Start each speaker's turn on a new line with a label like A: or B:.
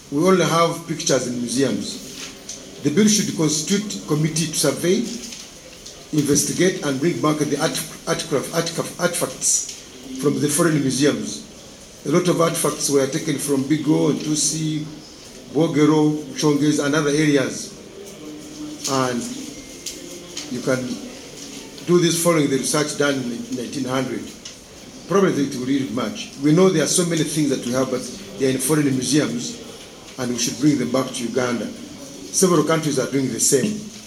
A: we only have pictures in museums. The bill should constitute a committee to survey, investigate, and bring back the artifacts from the foreign museums. A lot of artifacts were taken from Bigo, Ntusi, Bogero, Chonges, and other areas. And you can do this following the research done in 1900. Probably it will read much. We know there are so many things that we have, but they are in foreign museums, and we should bring them back to Uganda. Several countries are doing the same.